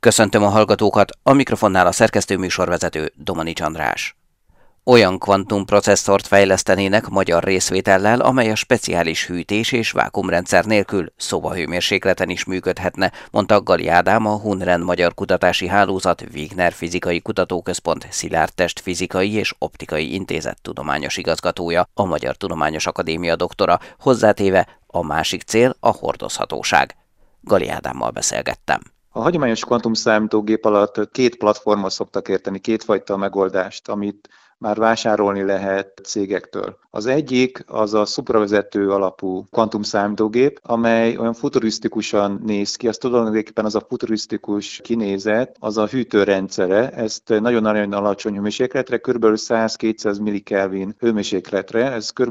Köszöntöm a hallgatókat, a mikrofonnál a szerkesztő műsorvezető Domanics András. Olyan kvantumprocesszort fejlesztenének magyar részvétellel, amely a speciális hűtés és vákuumrendszer nélkül szobahőmérsékleten is működhetne, mondta Gali Ádám, a Hunren Magyar Kutatási Hálózat Wigner Fizikai Kutatóközpont Szilárdtest Fizikai és Optikai Intézet tudományos igazgatója, a Magyar Tudományos Akadémia doktora, hozzátéve a másik cél a hordozhatóság. Gali Ádámmal beszélgettem. A hagyományos kvantumszámítógép alatt két platformot szoktak érteni, kétfajta megoldást, amit már vásárolni lehet cégektől. Az egyik az a szupravezető alapú kvantumszámítógép, amely olyan futurisztikusan néz ki, az tulajdonképpen az a futurisztikus kinézet, az a hűtőrendszere, ezt nagyon-nagyon alacsony hőmérsékletre, kb. 100-200 millikelvin hőmérsékletre, ez kb.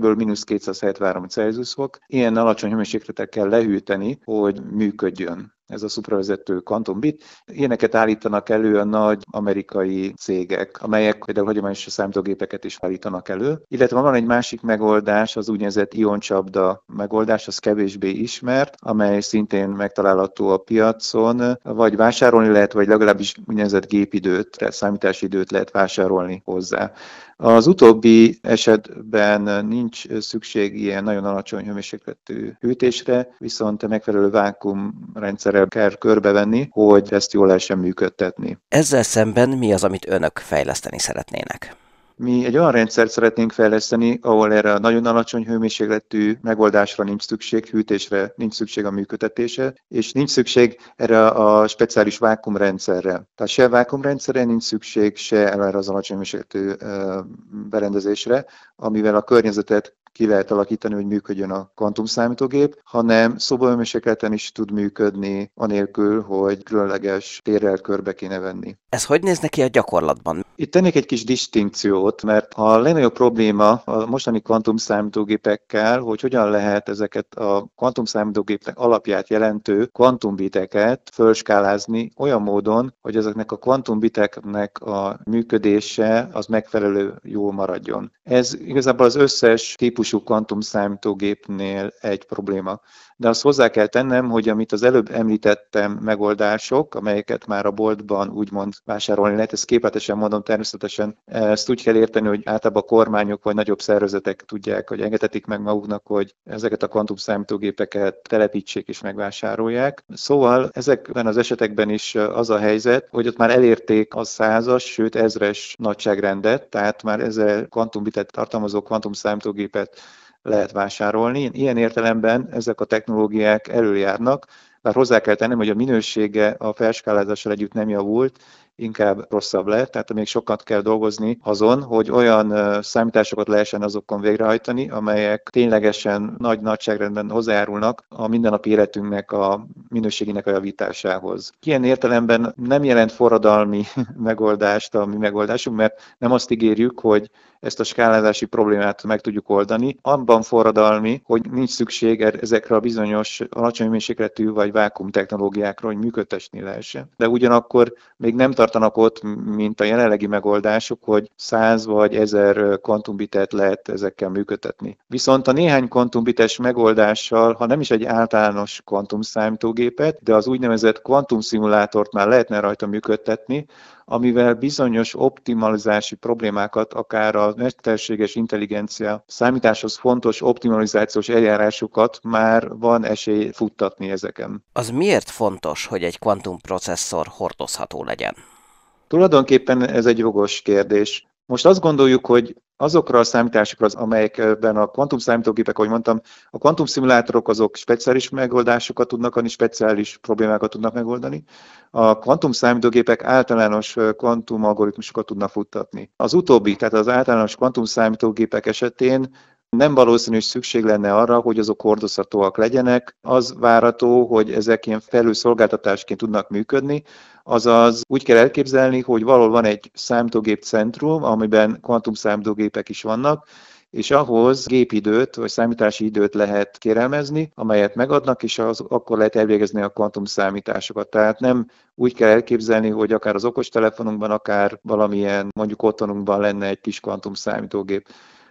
-273 Celsius fok, ilyen alacsony hőmérsékletre kell lehűteni, hogy működjön ez a szupravezető kvantumbit. Ilyeneket állítanak elő a nagy amerikai cégek, amelyek például hagyományos számítógépeket is állítanak elő. Illetve van egy másik megoldás, az úgynevezett ioncsapda megoldás, az kevésbé ismert, amely szintén megtalálható a piacon, vagy vásárolni lehet, vagy legalábbis úgynevezett gépidőt, tehát számítási időt lehet vásárolni hozzá. Az utóbbi esetben nincs szükség ilyen nagyon alacsony hőmérsékletű hűtésre, viszont megfelelő vákuumrendszerrel kell körbevenni, hogy ezt jól lehessen működtetni. Ezzel szemben mi az, amit önök fejleszteni szeretnének? Mi egy olyan rendszert szeretnénk fejleszteni, ahol erre a nagyon alacsony hőmérsékletű megoldásra nincs szükség, hűtésre nincs szükség a működtetése, és nincs szükség erre a speciális vákuumrendszerre. Tehát se vákuumrendszerre nincs szükség, se erre az alacsony hőmérsékletű berendezésre, amivel a környezetet ki lehet alakítani, hogy működjön a kvantumszámítógép, hanem szobahőmérsékleten is tud működni, anélkül, hogy különleges térrel körbe kéne venni. Ez hogy néz neki a gyakorlatban? Itt tennék egy kis distinkciót, mert a legnagyobb probléma a mostani kvantumszámítógépekkel, hogy hogyan lehet ezeket a kvantumszámítógépek alapját jelentő kvantumbiteket fölskálázni olyan módon, hogy ezeknek a kvantumbiteknek a működése az megfelelő jól maradjon. Ez igazából az összes típusú kvantumszámítógépnél egy probléma. De azt hozzá kell tennem, hogy amit az előbb említettem megoldások, amelyeket már a boltban úgymond vásárolni lehet, ezt képletesen mondom, természetesen ezt úgy kell érteni, hogy általában a kormányok vagy nagyobb szervezetek tudják, hogy engedhetik meg maguknak, hogy ezeket a kvantumszámítógépeket telepítsék és megvásárolják. Szóval ezekben az esetekben is az a helyzet, hogy ott már elérték a 100-as, sőt 1000-es nagyságrendet, tehát már 1000 kvantumbitet tartalmazó kvantumszámítógépet lehet vásárolni. Ilyen értelemben ezek a technológiák előjárnak, bár hozzá kell tennem, hogy a minősége a felskálázással együtt nem javult, inkább rosszabb lett, tehát még sokat kell dolgozni azon, hogy olyan számításokat lehessen azokon végrehajtani, amelyek ténylegesen nagy nagyságrendben hozzájárulnak a mindennapi életünknek a minőségének a javításához. Ilyen értelemben nem jelent forradalmi megoldást a mi megoldásunk, mert nem azt ígérjük, hogy ezt a skálázási problémát meg tudjuk oldani. Abban forradalmi, hogy nincs szükség ezekre a bizonyos alacsony hőmérsékletű vagy vákuum technológiákra, hogy működtetni lehessen. De ugyanakkor még nem tartanak ott, mint a jelenlegi megoldások, hogy 100 vagy 1000 kvantumbitet lehet ezekkel működtetni. Viszont a néhány kvantumbites megoldással, ha nem is egy általános kvantumszámítógépet, de az úgynevezett kvantumszimulátort már lehetne rajta működtetni, amivel bizonyos optimalizási problémákat, akár a mesterséges intelligencia számításhoz fontos optimalizációs eljárásokat már van esély futtatni ezeken. Az miért fontos, hogy egy kvantumprocesszor hordozható legyen? Tulajdonképpen ez egy jogos kérdés. Most azt gondoljuk, hogy azokra a számításokra, amelyekben a kvantumszámítógépek, ahogy mondtam, a kvantumszimulátorok azok speciális megoldásokat tudnak adni, speciális problémákat tudnak megoldani. A kvantumszámítógépek általános kvantumalgoritmusokat tudnak futtatni. Az utóbbi, tehát az általános kvantumszámítógépek esetén nem valószínű, hogy szükség lenne arra, hogy azok hordozhatóak legyenek. Az várható, hogy ezek ilyen felülszolgáltatásként tudnak működni, azaz úgy kell elképzelni, hogy valahol van egy számítógép centrum, amiben kvantumszámítógépek is vannak, és ahhoz gépidőt vagy számítási időt lehet kérelmezni, amelyet megadnak, és akkor lehet elvégezni a kvantumszámításokat. Tehát nem úgy kell elképzelni, hogy akár az okostelefonunkban, akár valamilyen mondjuk otthonunkban lenne egy kis kvantumszámítógép.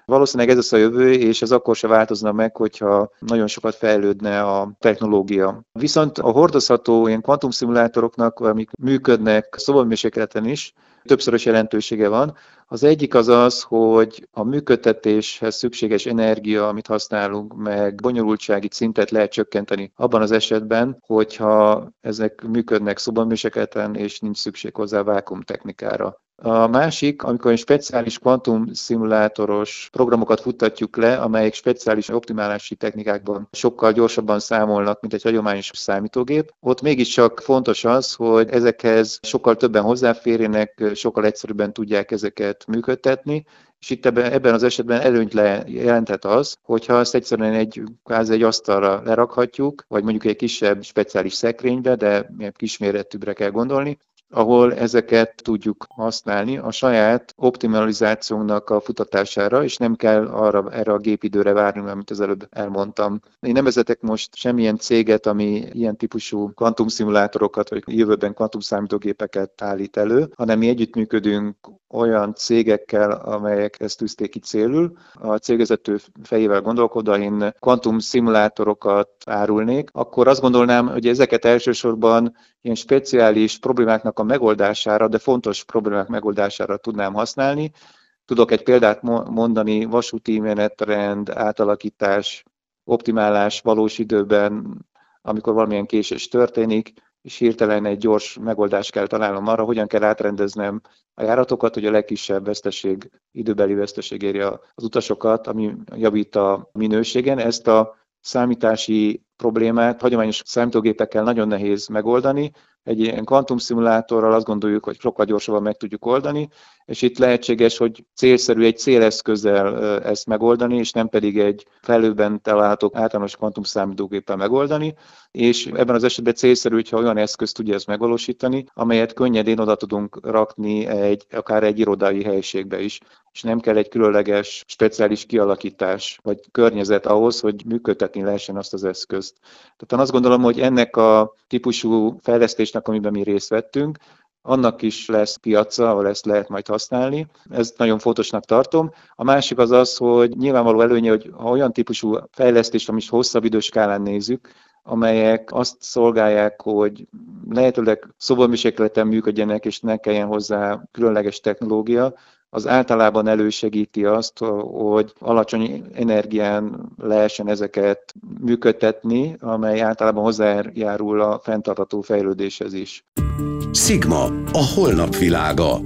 Valószínűleg ez lesz a jövő, és ez akkor se változna meg, hogyha nagyon sokat fejlődne a technológia. Viszont a hordozható ilyen kvantumszimulátoroknak, amik működnek szobamérsékleten is, többszörös jelentősége van. Az egyik az az, hogy a működtetéshez szükséges energia, amit használunk, meg bonyolultsági szintet lehet csökkenteni abban az esetben, hogyha ezek működnek szobamérsékleten, és nincs szükség hozzá vákuumtechnikára. A másik, amikor egy speciális kvantumszimulátoros programokat futtatjuk le, amelyek speciális optimálási technikákban sokkal gyorsabban számolnak, mint egy hagyományos számítógép, ott mégiscsak fontos az, hogy ezekhez sokkal többen hozzáférjenek, sokkal egyszerűbben tudják ezeket működtetni, és itt ebben az esetben előnyt jelenthet az, hogyha ezt egyszerűen egy asztalra lerakhatjuk, vagy mondjuk egy kisebb speciális szekrénybe, de kisméretűbbre kell gondolni, ahol ezeket tudjuk használni a saját optimalizációnknak a futtatására, és nem kell erre a gépidőre várni, amit az előbb elmondtam. Én nem vezetek most semmilyen céget, ami ilyen típusú kvantumszimulátorokat, vagy jövőben kvantumszámítógépeket állít elő, hanem mi együttműködünk olyan cégekkel, amelyek ezt tűzték ki célul. A cégvezető fejével gondolkodva én kvantumszimulátorokat árulnék, akkor azt gondolnám, hogy ezeket elsősorban ilyen speciális problémáknak a megoldására, de fontos problémák megoldására tudnám használni. Tudok egy példát mondani, vasúti menetrend, átalakítás, optimálás valós időben, amikor valamilyen késés történik, és hirtelen egy gyors megoldást kell találnom arra, hogyan kell átrendeznem a járatokat, hogy a legkisebb veszteség, időbeli veszteség érje az utasokat, ami javít a minőségen. Ezt a számítási problémát hagyományos számítógépekkel nagyon nehéz megoldani. Egy ilyen kvantumszimulátorral azt gondoljuk, hogy sokkal gyorsabban meg tudjuk oldani, és itt lehetséges, hogy célszerű egy céleszközzel ezt megoldani, és nem pedig egy felhőben található általános kvantumszámítógéppel megoldani, és ebben az esetben célszerű, hogyha olyan eszköz tudja ezt megvalósítani, amelyet könnyedén oda tudunk rakni akár egy irodai helyiségbe is, és nem kell egy különleges, speciális kialakítás vagy környezet ahhoz, hogy működtetni lehessen azt az eszközt. Tehát azt gondolom, hogy ennek a típusú fejlesztésnek, amiben mi részt vettünk, annak is lesz piaca, ahol ezt lehet majd használni. Ezt nagyon fontosnak tartom. A másik az az, hogy nyilvánvaló előnye, hogy ha olyan típusú fejlesztést, amit hosszabb időskálán nézzük, amelyek azt szolgálják, hogy lehetőleg szobamérsékleten működjenek, és ne kelljen hozzá különleges technológia, az általában elősegíti azt, hogy alacsony energián lehessen ezeket működtetni, amely általában hozzájárul a fenntartható fejlődéshez is. Sigma, a holnap világa.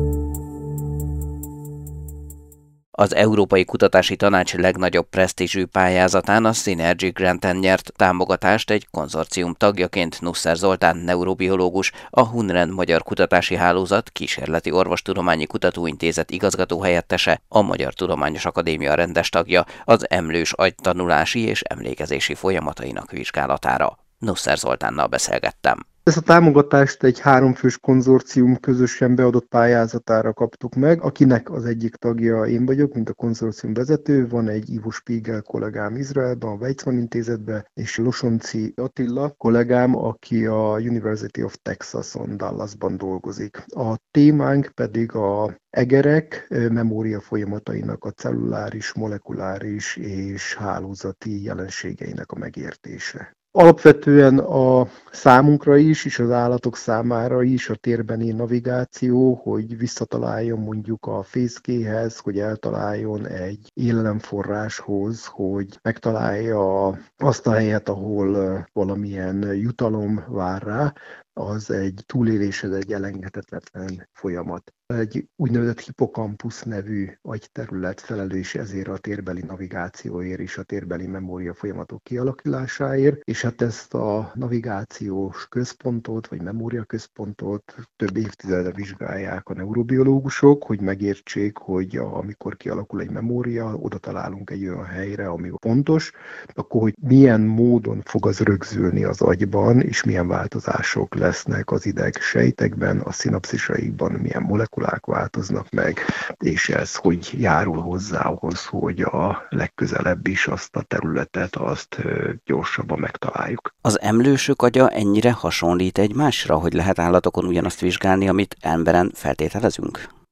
Az Európai Kutatási Tanács legnagyobb presztízsű pályázatán, a Synergy Granten nyert támogatást egy konzorcium tagjaként Nusser Zoltán neurobiológus, a Hunren Magyar Kutatási Hálózat Kísérleti Orvostudományi Kutatóintézet igazgatóhelyettese, a Magyar Tudományos Akadémia rendes tagja az emlős agy tanulási és emlékezési folyamatainak vizsgálatára. Nusser Zoltánnal beszélgettem. Ezt a támogatást egy 3 fős konzorcium közösen beadott pályázatára kaptuk meg, akinek az egyik tagja én vagyok, mint a konzorcium vezető. Van egy Ivo Spiegel kollégám Izraelben, a Weizmann intézetben, és Losonci Attila kollégám, aki a University of Texas-on Dallasban dolgozik. A témánk pedig a egerek memória folyamatainak a celluláris, molekuláris és hálózati jelenségeinek a megértése. Alapvetően a számunkra is, és az állatok számára is a térbeni navigáció, hogy visszataláljon mondjuk a fészkéhez, hogy eltaláljon egy élelemforráshoz, hogy megtalálja azt a helyet, ahol valamilyen jutalom vár rá, az egy túléléshez egy elengedhetetlen folyamat. Egy úgynevezett hippocampus nevű agyterület felelős ezért a térbeli navigációért és a térbeli memória folyamatok kialakulásáért, és hát ezt a navigációs központot, vagy memória központot több évtizedre vizsgálják a neurobiológusok, hogy megértsék, hogy amikor kialakul egy memória, oda találunk egy olyan helyre, ami fontos, akkor hogy milyen módon fog az rögzülni az agyban, és milyen változások lesznek az ideg sejtekben, a szinapszisaikban, milyen molekulák változnak meg, és ez hogy járul hozzá ahhoz, hogy a legközelebb is azt a területet, azt gyorsabban megtaláljuk. Az emlősök agya ennyire hasonlít egymásra, hogy lehet állatokon ugyanazt vizsgálni, amit emberen feltételezünk?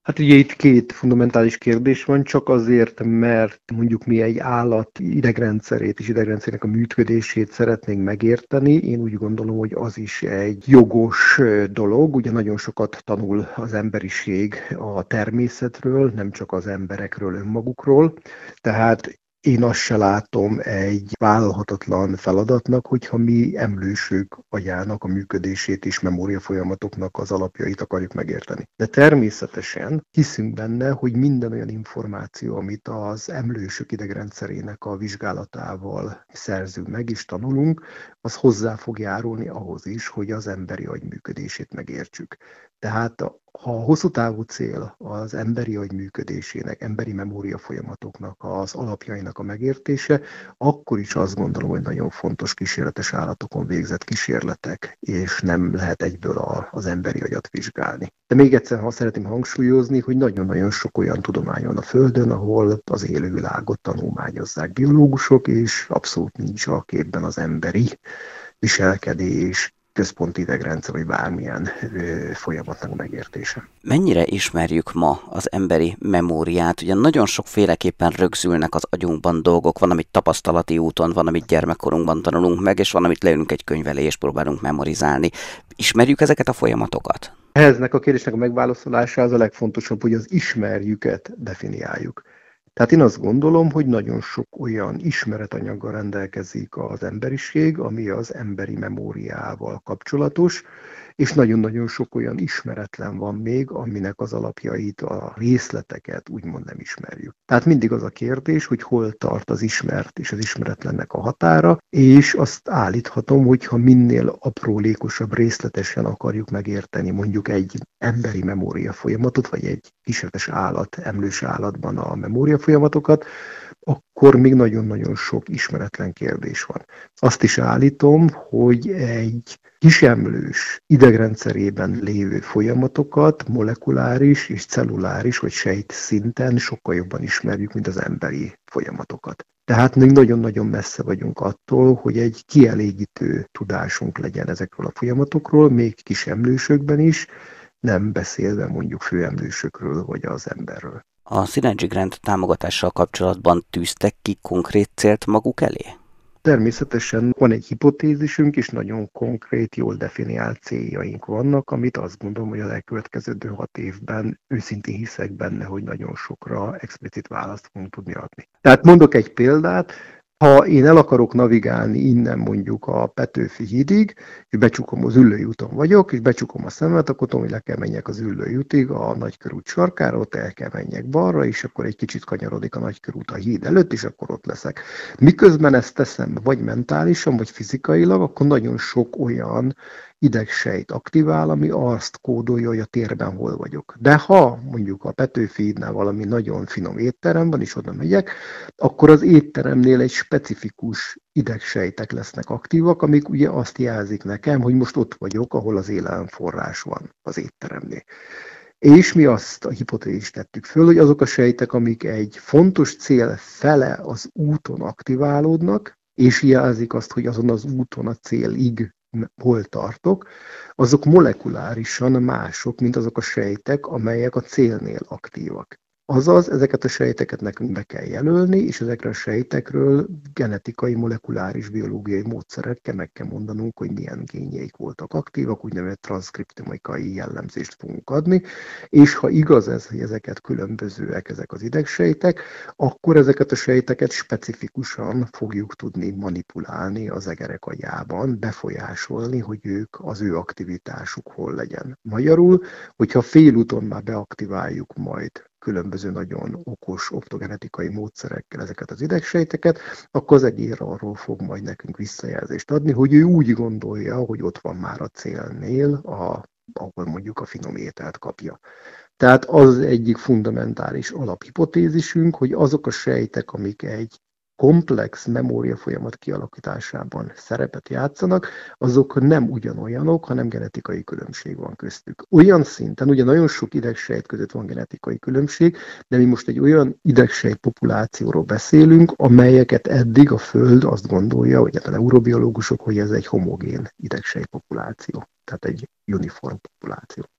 Hát ugye itt két fundamentális kérdés van, csak azért, mert mondjuk mi egy állat idegrendszerét és idegrendszerének a működését szeretnénk megérteni. Én úgy gondolom, hogy az is egy jogos dolog. Ugye nagyon sokat tanul az emberiség a természetről, nem csak az emberekről önmagukról. Tehát én azt se látom egy vállalhatatlan feladatnak, hogyha mi emlősök agyának a működését és memóriafolyamatoknak az alapjait akarjuk megérteni. De természetesen hiszünk benne, hogy minden olyan információ, amit az emlősök idegrendszerének a vizsgálatával szerzünk meg és tanulunk, az hozzá fog járulni ahhoz is, hogy az emberi agy működését megértsük. Tehát ha a hosszú távú cél az emberi agy működésének, emberi memória folyamatoknak, az alapjainak a megértése, akkor is azt gondolom, hogy nagyon fontos kísérletes állatokon végzett kísérletek, és nem lehet egyből az emberi agyat vizsgálni. De még egyszer szeretném hangsúlyozni, hogy nagyon-nagyon sok olyan tudomány van a Földön, ahol az élővilágot tanulmányozzák biológusok, és abszolút nincs a képben az emberi viselkedés, központi idegrendszer, vagy bármilyen folyamatnak megértése. Mennyire ismerjük ma az emberi memóriát? Ugye nagyon sokféleképpen rögzülnek az agyunkban dolgok, van, amit tapasztalati úton, van, amit gyermekkorunkban tanulunk meg, és van, amit leülünk egy könyv elé, és próbálunk memorizálni. Ismerjük ezeket a folyamatokat? Eznek a kérdésnek a megválaszolása az a legfontosabb, hogy az ismerjüket definiáljuk. Tehát én azt gondolom, hogy nagyon sok olyan ismeretanyaggal rendelkezik az emberiség, ami az emberi memóriával kapcsolatos, és nagyon-nagyon sok olyan ismeretlen van még, aminek az alapjait, a részleteket úgymond nem ismerjük. Tehát mindig az a kérdés, hogy hol tart az ismert és az ismeretlennek a határa, és azt állíthatom, hogy ha minél aprólékosabb, részletesen akarjuk megérteni mondjuk egy emberi memória folyamatot, vagy egy kísérletes állat, emlős állatban a memória folyamatokat, akkor még nagyon-nagyon sok ismeretlen kérdés van. Azt is állítom, hogy egy kisemlős idegrendszerében lévő folyamatokat molekuláris és celluláris vagy sejt szinten sokkal jobban ismerjük, mint az emberi folyamatokat. Tehát még nagyon-nagyon messze vagyunk attól, hogy egy kielégítő tudásunk legyen ezekről a folyamatokról, még kisemlősökben is, nem beszélve mondjuk főemlősökről vagy az emberről. A Synergy Grant támogatással kapcsolatban tűztek ki konkrét célt maguk elé? Természetesen van egy hipotézisünk, és nagyon konkrét, jól definiált céljaink vannak, amit azt gondolom, hogy az elkövetkező 6 évben őszintén hiszek benne, hogy nagyon sokra explicit választ fogunk tudni adni. Tehát mondok egy példát, ha én el akarok navigálni innen mondjuk a Petőfi hídig, és becsukom az Üllői úton vagyok, és becsukom a szemet, akkor tudom, hogy le kell menjek az Üllői útig, a Nagykörút sarkára, ott el kell menjek balra, és akkor egy kicsit kanyarodik a Nagykörút a híd előtt, és akkor ott leszek. Miközben ezt teszem, vagy mentálisan, vagy fizikailag, akkor nagyon sok olyan idegsejt aktivál, ami azt kódolja, hogy a térben hol vagyok. De ha mondjuk a Petőfi hídnál valami nagyon finom étterem van, és oda megyek, akkor az étteremnél egy specifikus idegsejtek lesznek aktívak, amik ugye azt jelzik nekem, hogy most ott vagyok, ahol az élelemforrás van az étteremnél. És mi azt a hipotézist tettük föl, hogy azok a sejtek, amik egy fontos cél fele az úton aktiválódnak, és jelzik azt, hogy azon az úton a célig hol tartok, azok molekulárisan mások, mint azok a sejtek, amelyek a célnél aktívak. Azaz, ezeket a sejteket nekünk be kell jelölni, és ezekre a sejtekről genetikai, molekuláris, biológiai módszerekkel meg kell mondanunk, hogy milyen génjeik voltak aktívak, úgynevezett transzkriptomikai jellemzést fogunk adni, és ha igaz ez, hogy ezeket különbözőek ezek az idegsejtek, akkor ezeket a sejteket specifikusan fogjuk tudni manipulálni az egerek agyában, befolyásolni, hogy ők az ő aktivitásuk hol legyen. Magyarul, hogyha félúton már beaktiváljuk majd különböző nagyon okos optogenetikai módszerekkel ezeket az idegsejteket, akkor az egér arról fog majd nekünk visszajelzést adni, hogy ő úgy gondolja, hogy ott van már a célnél, ahol mondjuk a finom ételt kapja. Tehát az egyik fundamentális alaphipotézisünk, hogy azok a sejtek, amik egy komplex memóriafolyamat kialakításában szerepet játszanak, azok nem ugyanolyanok, hanem genetikai különbség van köztük. Olyan szinten, ugye nagyon sok idegsejt között van genetikai különbség, de mi most egy olyan idegsejt populációról beszélünk, amelyeket eddig a Föld azt gondolja, vagy a neurobiológusok, hogy ez egy homogén idegsejt populáció, tehát egy uniform populáció.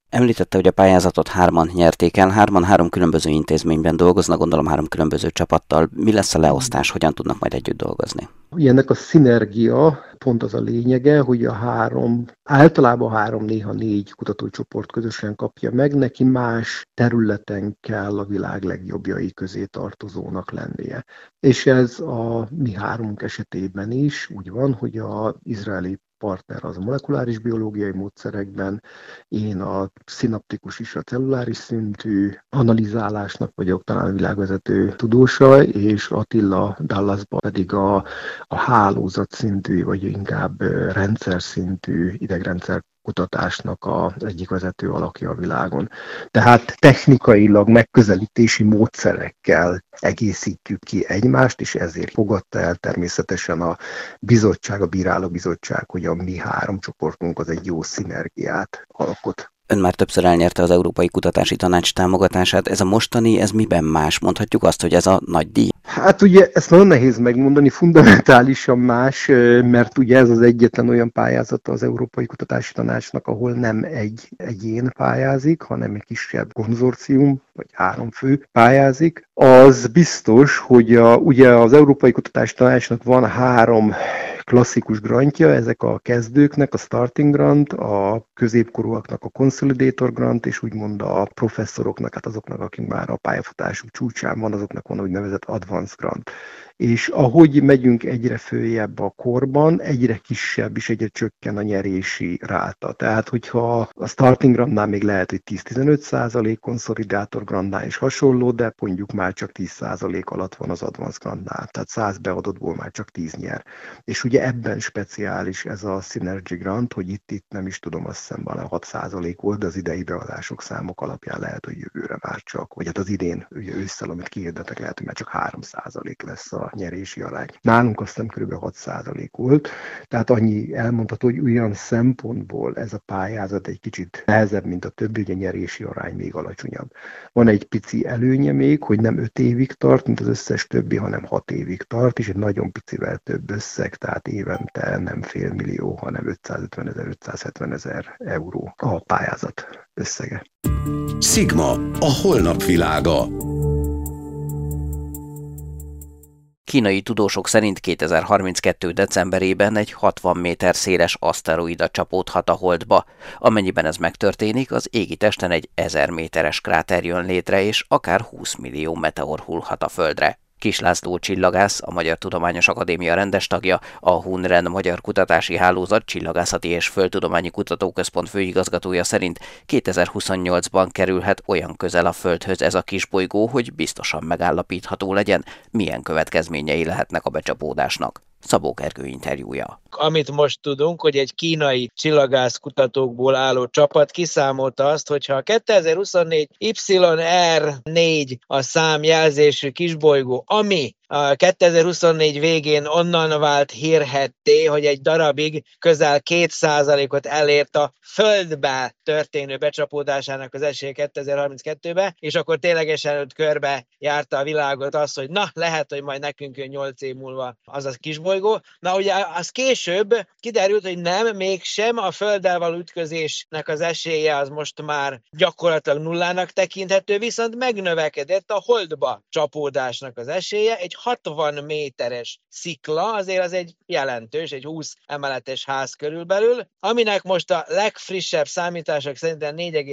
Említette, hogy a pályázatot 3-an nyerték el, 3-an 3 különböző intézményben dolgoznak, gondolom 3 különböző csapattal. Mi lesz a leosztás, hogyan tudnak majd együtt dolgozni? Ennek a szinergia pont az a lényege, hogy a 3, általában 3, néha 4 kutatócsoport közösen kapja meg, neki más területen kell a világ legjobbjai közé tartozónak lennie. És ez a mi 3 esetében is úgy van, hogy az izraeli partner az a molekuláris biológiai módszerekben, én a szinaptikus és a celluláris szintű analizálásnak vagyok talán a világvezető tudósa, és Attila Dallasban pedig a hálózat szintű, vagy inkább rendszer szintű idegrendszer kutatásnak az egyik vezető alakja a világon. Tehát technikailag megközelítési módszerekkel egészítjük ki egymást, és ezért fogadta el természetesen a bizottság, a bírálóbizottság, hogy a mi 3 csoportunk az egy jó szinergiát alkot. Ön már többször elnyerte az Európai Kutatási Tanács támogatását. Ez a mostani, ez miben más? Mondhatjuk azt, hogy ez a nagy díj? Hát ugye ezt nagyon nehéz megmondani, fundamentálisan más, mert ugye ez az egyetlen olyan pályázata az Európai Kutatási Tanácsnak, ahol nem egy egyén pályázik, hanem egy kisebb konzorcium, vagy 3 fő pályázik. Az biztos, hogy ugye az Európai Kutatási Tanácsnak van 3 klasszikus grantja, ezek a kezdőknek a starting grant, a középkorúaknak a consolidator grant, és úgymond a professzoroknak, hát azoknak, akik már a pályafutásuk csúcsán van, azoknak van úgynevezett advanced grant. És ahogy megyünk egyre följebb a korban, egyre kisebb és egyre csökken a nyerési ráta. Tehát, hogyha a starting grantnál még lehet, hogy 10-15%, konszolidátor grantnál is hasonló, de mondjuk már csak 10% alatt van az advanced grantnál. Tehát 100 beadottból már csak 10 nyer. És ugye ebben speciális ez a Synergy Grant, hogy itt nem is tudom, azt hiszem valami 6% volt, de az idei beadások számok alapján lehet, hogy jövőre már csak, vagy hát az idén, ugye ősszel, amit kihirdettek, lehet, hogy már csak 3% lesz a nyerési arány. Nálunk azt hiszem kb. 6% volt, tehát annyi elmondható, hogy olyan szempontból ez a pályázat egy kicsit nehezebb, mint a többi, ugye a nyerési arány még alacsonyabb. Van egy pici előnye még, hogy nem 5 évig tart, mint az összes többi, hanem 6 évig tart, és egy nagyon picivel több összeg, tehát évente nem fél millió, hanem 550 000, 570 000 euró a pályázat összege. Sigma, a holnap világa. Kínai tudósok szerint 2032. decemberében egy 60 méter széles aszteroida csapódhat a Holdba. Amennyiben ez megtörténik, az égi testen egy 1000 méteres kráter jön létre, és akár 20 millió meteor hullhat a Földre. Kis László csillagász, a Magyar Tudományos Akadémia rendes tagja, a HUNREN Magyar Kutatási Hálózat Csillagászati és Földtudományi Kutatóközpont főigazgatója szerint 2028-ban kerülhet olyan közel a Földhöz ez a kisbolygó, hogy biztosan megállapítható legyen, milyen következményei lehetnek a becsapódásnak. Szabó Gergő interjúja. Amit most tudunk, hogy egy kínai csillagászkutatókból álló csapat kiszámolta azt, hogyha a 2024 YR4 a számjelzésű kisbolygó, ami a 2024 végén onnan vált hírhedté, hogy egy darabig közel 2%-ot elért a Földbe történő becsapódásának az esélye 2032-be, és akkor ténylegesen körbe járta a világot az, hogy na, lehet, hogy majd nekünk jön 8 év múlva az a kisbolygó. Na ugye az később kiderült, hogy nem, mégsem a Földdel való ütközésnek az esélye az most már gyakorlatilag nullának tekinthető, viszont megnövekedett a Holdba csapódásnak az esélye, egy 60 méteres szikla, azért az egy jelentős, egy 20 emeletes ház körülbelül, aminek most a legfrissebb számítások szerint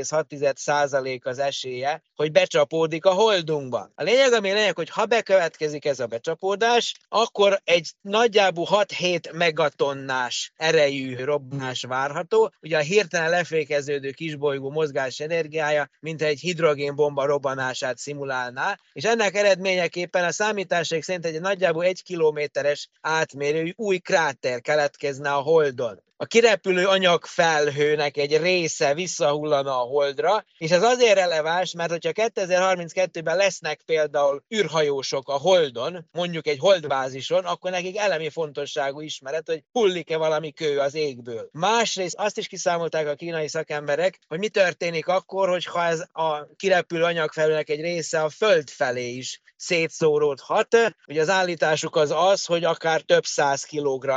4,6% az esélye, hogy becsapódik a Holdunkba. A lényeg, hogy ha bekövetkezik ez a becsapódás, akkor egy nagyjából 6-7 megatonnás erejű robbanás várható. Ugye a hirtelen lefékeződő kisbolygó mozgás energiája, mint egy hidrogénbomba robbanását szimulálná, és ennek eredményeképpen a számítások szerint egy nagyjából 1 kilométeres átmérőjű új kráter keletkezne a Holdon. A kirepülő anyagfelhőnek egy része visszahullana a Holdra, és ez azért releváns, mert hogyha 2032-ben lesznek például űrhajósok a Holdon, mondjuk egy holdbázison, akkor nekik elemi fontosságú ismeret, hogy hullik-e valami kő az égből. Másrészt azt is kiszámolták a kínai szakemberek, hogy mi történik akkor, hogyha ez a kirepülő anyagfelhőnek egy része a Föld felé is szétszóródhat. Ugye az állításuk az, hogy akár több 100 kilogramnyi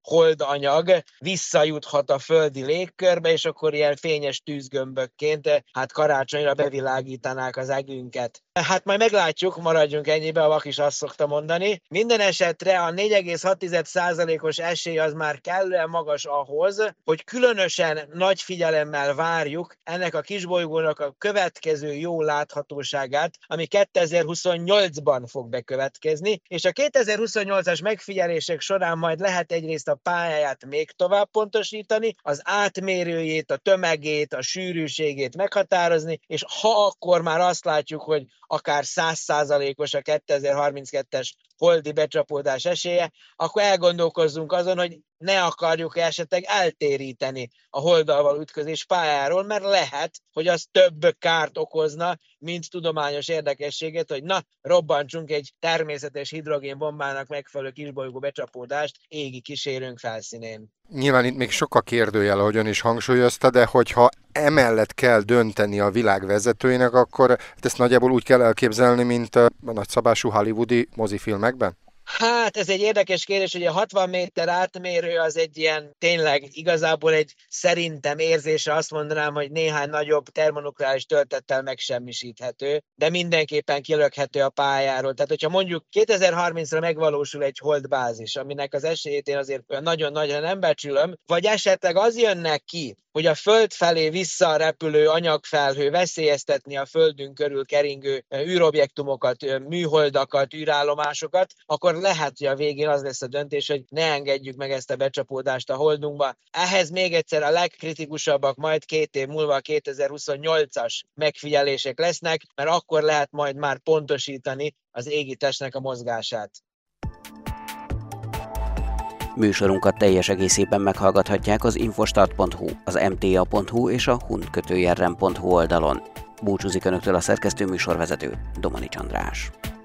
holdanyag visszajuthat a földi légkörbe, és akkor ilyen fényes tűzgömbökként hát karácsonyra bevilágítanák az egünket. Hát majd meglátjuk, maradjunk ennyibe, a Vak is azt szokta mondani. Minden esetre a 4,6%-os esély az már kellően magas ahhoz, hogy különösen nagy figyelemmel várjuk ennek a kisbolygónak a következő jó láthatóságát, ami 2028-ban fog bekövetkezni, és a 2028-as megfigyelések során majd lehet egyrészt a pályáját még tovább pontosítani, az átmérőjét, a tömegét, a sűrűségét meghatározni, és ha akkor már azt látjuk, hogy akár 100%-os a 2032-es holdi becsapódás esélye, akkor elgondolkozzunk azon, hogy ne akarjuk esetleg eltéríteni a holddal való ütközés pályáról, mert lehet, hogy az több kárt okozna, mint tudományos érdekességet, hogy na, robbantsunk egy természetes hidrogénbombának megfelelő kisbolygó becsapódást égi kísérőnk felszínén. Nyilván itt még sok a kérdőjel, ahogy ön is hangsúlyozta, de hogyha emellett kell dönteni a világ vezetőinek, akkor ezt nagyjából úgy kell elképzelni, mint a nagyszabású hollywoodi mozifilmekben? Hát ez egy érdekes kérdés, hogy a 60 méter átmérő az egy ilyen, tényleg igazából egy szerintem érzésre azt mondanám, hogy néhány nagyobb termonukleáris töltettel megsemmisíthető, de mindenképpen kilökhető a pályáról. Tehát, hogyha mondjuk 2030-ra megvalósul egy holdbázis, aminek az esélyét én azért olyan nagyon nagyra nem becsülöm, vagy esetleg az jönne ki, hogy a Föld felé visszarepülő anyagfelhő veszélyeztetni a Földünk körül keringő űrobjektumokat, műholdakat, űrállomásokat, akkor lehet, hogy a végén az lesz a döntés, hogy ne engedjük meg ezt a becsapódást a holdunkba. Ehhez még egyszer a legkritikusabbak majd 2 év múlva a 2028-as megfigyelések lesznek, mert akkor lehet majd már pontosítani az égitestnek a mozgását. Műsorunkat teljes egészében meghallgathatják az infostart.hu, az mta.hu és a hun-rem.hu oldalon. Búcsúzik Önöktől a szerkesztő műsorvezető, Domanics András.